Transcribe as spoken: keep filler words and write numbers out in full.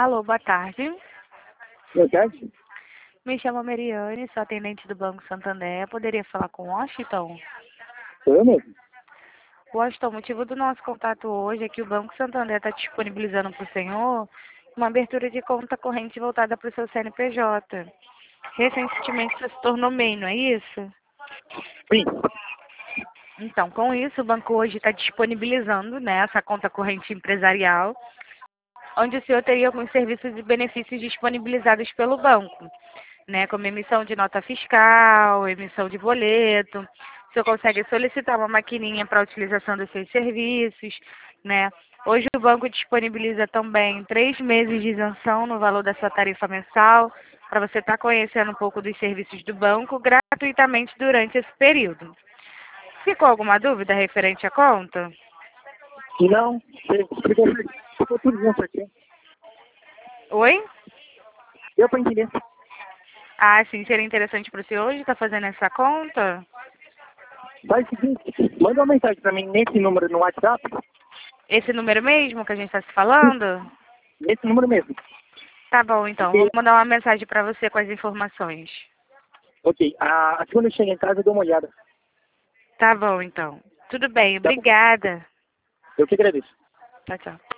Alô, boa tarde. Boa tarde. Me chamo Mariane, sou atendente do Banco Santander. Poderia falar com o Washington? Sou eu mesmo. Washington, o motivo do nosso contato hoje é que o Banco Santander está disponibilizando para o senhor uma abertura de conta corrente voltada para o seu C N P J. Recentemente você se tornou M E I, não é isso? Sim. Então, com isso, o banco hoje está disponibilizando, né, essa conta corrente empresarial, onde o senhor teria alguns serviços e benefícios disponibilizados pelo banco, né, como emissão de nota fiscal, emissão de boleto. O senhor consegue solicitar uma maquininha para a utilização dos seus serviços, né. Hoje o banco disponibiliza também três meses de isenção no valor da sua tarifa mensal, para você estar conhecendo um pouco dos serviços do banco gratuitamente durante esse período. Ficou alguma dúvida referente à conta? Não, você explicou ficou tudo junto aqui. Oi? Deu pra entender. Ah, sim, seria interessante para o senhor hoje estar fazendo essa conta? Faz o seguinte, manda uma mensagem pra mim nesse número no WhatsApp. Esse número mesmo que a gente está se falando? Nesse número mesmo. Tá bom, então. Vou Porque, mandar uma mensagem para você com as informações. ok, a, quando eu chegar em casa eu dou uma olhada. Tá bom, então. Tudo bem, Tá bom? obrigada. Eu que agradeço. Tchau, tchau.